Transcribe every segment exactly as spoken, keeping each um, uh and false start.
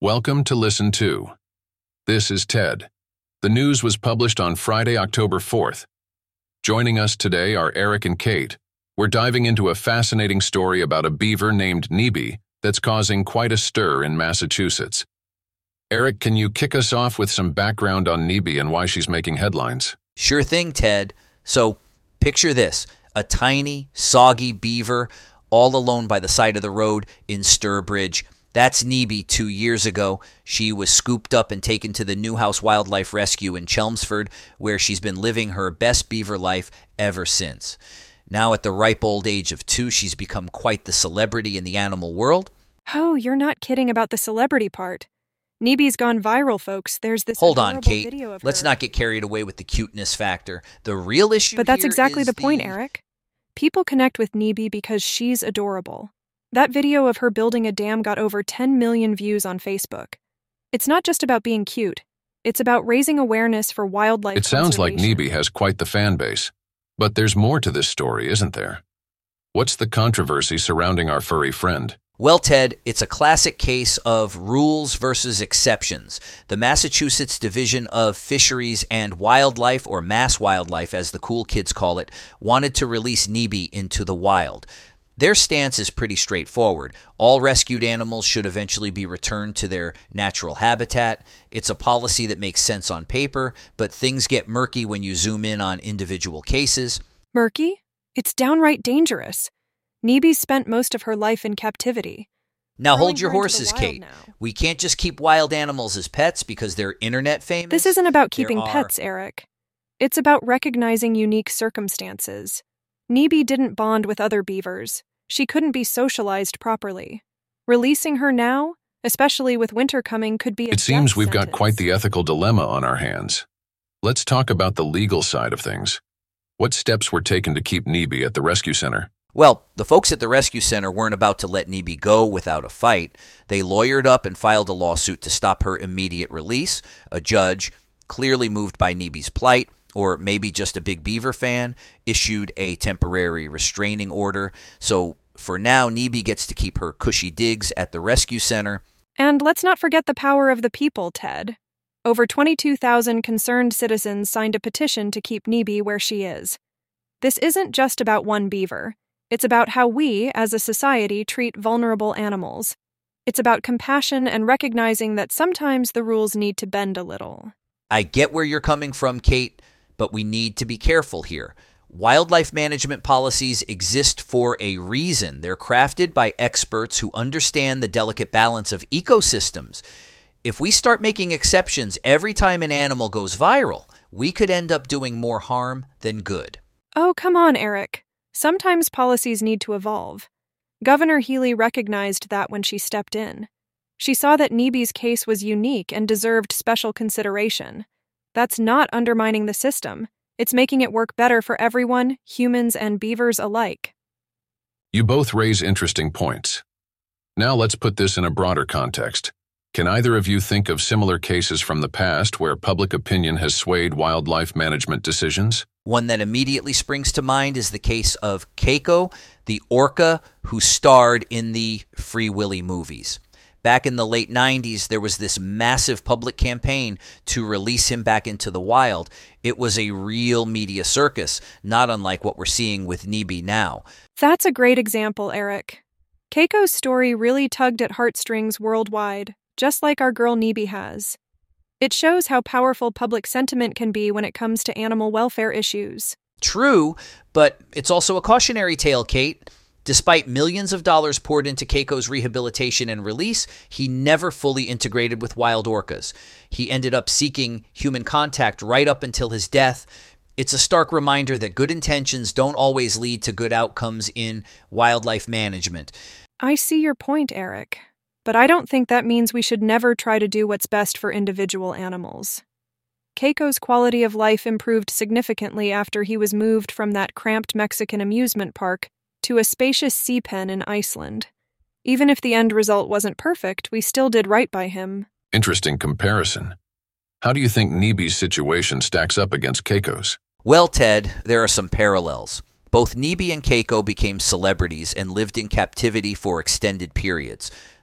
Welcome to Listen To. This is Ted. The news was published on Friday, October fourth. Joining us today are Eric and Kate. We're diving into a fascinating story about a beaver named Nibi that's causing quite a stir in Massachusetts. Eric, can you kick us off with some background on Nibi and why she's making headlines? Sure thing, Ted. So, picture this. A tiny, soggy beaver all alone by the side of the road in Sturbridge. That's Nibi two years ago. She was scooped up and taken to the Newhouse Wildlife Rescue in Chelmsford, where she's been living her best beaver life ever since. Now at the ripe old age of two, she's become quite the celebrity in the animal world. Oh, you're not kidding about the celebrity part. Nibi's gone viral, folks. There's this Hold on, Kate. Video of Let's her. not get carried away with the cuteness factor. The real issue But that's here exactly is the point, the... Eric. People connect with Nibi because she's adorable. That video of her building a dam got over ten million views on Facebook. It's not just about being cute. It's about raising awareness for wildlife It sounds like conservation. Nibi has quite the fan base. But there's more to this story, isn't there? What's the controversy surrounding our furry friend? Well, Ted, it's a classic case of rules versus exceptions. The Massachusetts Division of Fisheries and Wildlife, or Mass Wildlife as the cool kids call it, wanted to release Nibi into the wild. Their stance is pretty straightforward. All rescued animals should eventually be returned to their natural habitat. It's a policy that makes sense on paper, but things get murky when you zoom in on individual cases. Murky? It's downright dangerous. Nibi spent most of her life in captivity. Now Throwing hold your her into the horses, wild Kate. now. We can't just keep wild animals as pets because they're internet famous. This isn't about There keeping are- pets, Eric. It's about recognizing unique circumstances. Nibi didn't bond with other beavers. She couldn't be socialized properly. Releasing her now, especially with winter coming, could be a It seems death we've got sentence. quite the ethical dilemma on our hands. Let's talk about the legal side of things. What steps were taken to keep Nibi at the rescue center? Well, the folks at the rescue center weren't about to let Nibi go without a fight. They lawyered up and filed a lawsuit to stop her immediate release. A judge, clearly moved by Nibi's plight, or maybe just a big beaver fan, issued a temporary restraining order. So for now, Nibi gets to keep her cushy digs at the rescue center. And let's not forget the power of the people, Ted. Over twenty-two thousand concerned citizens signed a petition to keep Nibi where she is. This isn't just about one beaver. It's about how we, as a society, treat vulnerable animals. It's about compassion and recognizing that sometimes the rules need to bend a little. I get where you're coming from, Kate, but we need to be careful here. Wildlife management policies exist for a reason. They're crafted by experts who understand the delicate balance of ecosystems. If we start making exceptions every time an animal goes viral, we could end up doing more harm than good. Oh, come on, Eric. Sometimes policies need to evolve. Governor Healy recognized that when she stepped in. She saw that Nibi's case was unique and deserved special consideration. That's not undermining the system. It's making it work better for everyone, humans and beavers alike. You both raise interesting points. Now let's put this in a broader context. Can either of you think of similar cases from the past where public opinion has swayed wildlife management decisions? One that immediately springs to mind is the case of Keiko, the orca who starred in the Free Willy movies. Back in the late nineties, there was this massive public campaign to release him back into the wild. It was a real media circus, not unlike what we're seeing with Nibi now. That's a great example, Eric. Keiko's story really tugged at heartstrings worldwide, just like our girl Nibi has. It shows how powerful public sentiment can be when it comes to animal welfare issues. True, but it's also a cautionary tale, Kate. Despite millions of dollars poured into Keiko's rehabilitation and release, he never fully integrated with wild orcas. He ended up seeking human contact right up until his death. It's a stark reminder that good intentions don't always lead to good outcomes in wildlife management. I see your point, Eric. But I don't think that means we should never try to do what's best for individual animals. Keiko's quality of life improved significantly after he was moved from that cramped Mexican amusement park to a spacious sea pen in Iceland. Even if the end result wasn't perfect, we still did right by him. Interesting comparison. How do you think Nibi's situation stacks up against Keiko's? Well, Ted, there are some parallels. Both Nibi and Keiko became celebrities and lived in captivity for extended periods.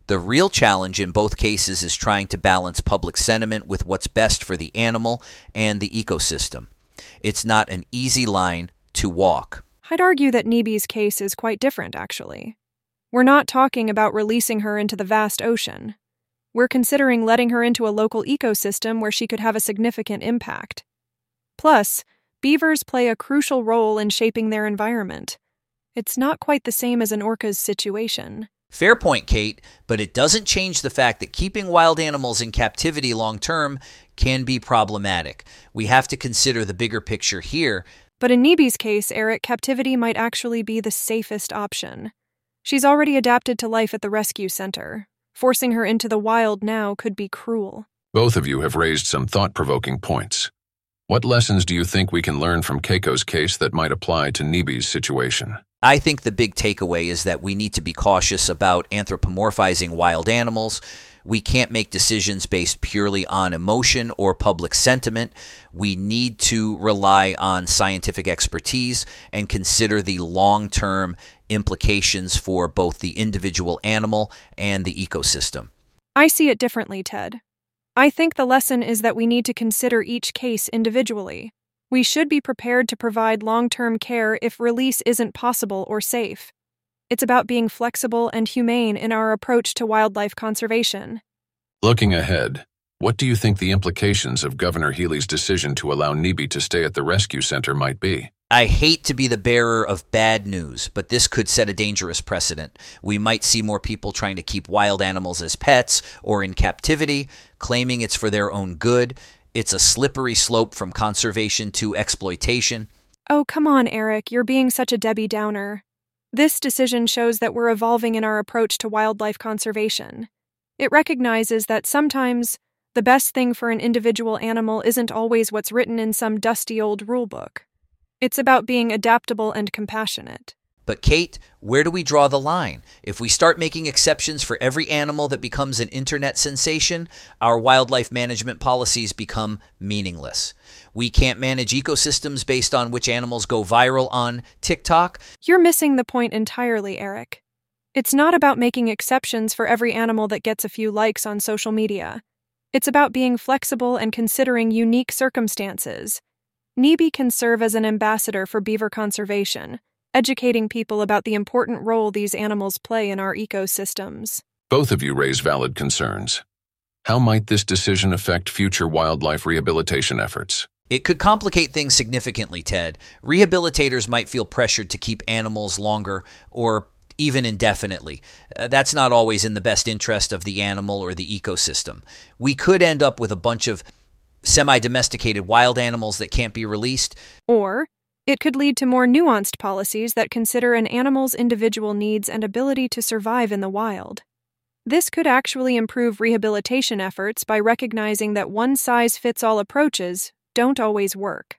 The real challenge in both cases is trying to balance public sentiment with what's best for the animal and the ecosystem. It's not an easy line to walk. I'd argue that Nibi's case is quite different, actually. We're not talking about releasing her into the vast ocean. We're considering letting her into a local ecosystem where she could have a significant impact. Plus, beavers play a crucial role in shaping their environment. It's not quite the same as an orca's situation. Fair point, Kate, but it doesn't change the fact that keeping wild animals in captivity long-term can be problematic. We have to consider the bigger picture here. But in Nibi's case, Eric, captivity might actually be the safest option. She's already adapted to life at the rescue center. Forcing her into the wild now could be cruel. Both of you have raised some thought-provoking points. What lessons do you think we can learn from Keiko's case that might apply to Nibi's situation? I think the big takeaway is that we need to be cautious about anthropomorphizing wild animals. We can't make decisions based purely on emotion or public sentiment. We need to rely on scientific expertise and consider the long-term implications for both the individual animal and the ecosystem. I see it differently, Ted. I think the lesson is that we need to consider each case individually. We should be prepared to provide long-term care if release isn't possible or safe. It's about being flexible and humane in our approach to wildlife conservation. Looking ahead, what do you think the implications of Governor Healy's decision to allow Nibi to stay at the rescue center might be? I hate to be the bearer of bad news, but this could set a dangerous precedent. We might see more people trying to keep wild animals as pets or in captivity, claiming it's for their own good. It's a slippery slope from conservation to exploitation. Oh, come on, Eric, you're being such a Debbie Downer. This decision shows that we're evolving in our approach to wildlife conservation. It recognizes that sometimes the best thing for an individual animal isn't always what's written in some dusty old rulebook. It's about being adaptable and compassionate. But Kate, where do we draw the line? If we start making exceptions for every animal that becomes an internet sensation, our wildlife management policies become meaningless. We can't manage ecosystems based on which animals go viral on TikTok. You're missing the point entirely, Eric. It's not about making exceptions for every animal that gets a few likes on social media. It's about being flexible and considering unique circumstances. Nibi can serve as an ambassador for beaver conservation, educating people about the important role these animals play in our ecosystems. Both of you raise valid concerns. How might this decision affect future wildlife rehabilitation efforts? It could complicate things significantly, Ted. Rehabilitators might feel pressured to keep animals longer or even indefinitely. Uh, that's not always in the best interest of the animal or the ecosystem. We could end up with a bunch of semi-domesticated wild animals that can't be released. Or it could lead to more nuanced policies that consider an animal's individual needs and ability to survive in the wild. This could actually improve rehabilitation efforts by recognizing that one-size-fits-all approaches don't always work.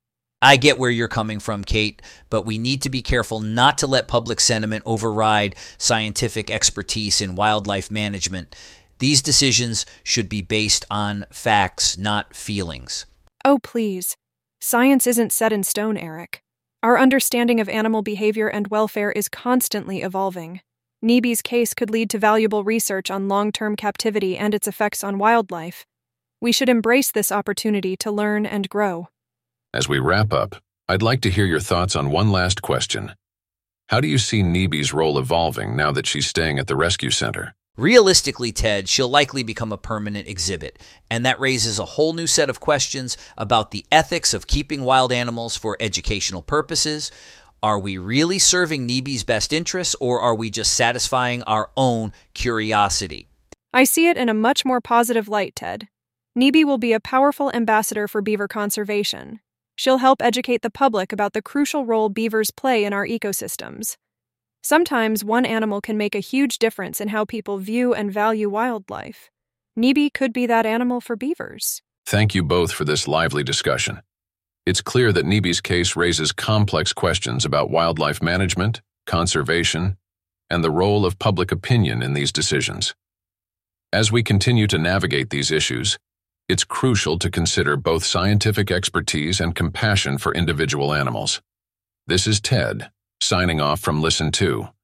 I get where you're coming from, Kate, but we need to be careful not to let public sentiment override scientific expertise in wildlife management. These decisions should be based on facts, not feelings. Oh, please. Science isn't set in stone, Eric. Our understanding of animal behavior and welfare is constantly evolving. Nibi's case could lead to valuable research on long-term captivity and its effects on wildlife. We should embrace this opportunity to learn and grow. As we wrap up, I'd like to hear your thoughts on one last question. How do you see Nibi's role evolving now that she's staying at the rescue center? Realistically, Ted, she'll likely become a permanent exhibit, and that raises a whole new set of questions about the ethics of keeping wild animals for educational purposes. Are we really serving Nibi's best interests, or are we just satisfying our own curiosity? I see it in a much more positive light, Ted. Nibi will be a powerful ambassador for beaver conservation. She'll help educate the public about the crucial role beavers play in our ecosystems. Sometimes one animal can make a huge difference in how people view and value wildlife. Nibi could be that animal for beavers. Thank you both for this lively discussion. It's clear that Nibi's case raises complex questions about wildlife management, conservation, and the role of public opinion in these decisions. As we continue to navigate these issues, it's crucial to consider both scientific expertise and compassion for individual animals. This is Ted, signing off from Listen To.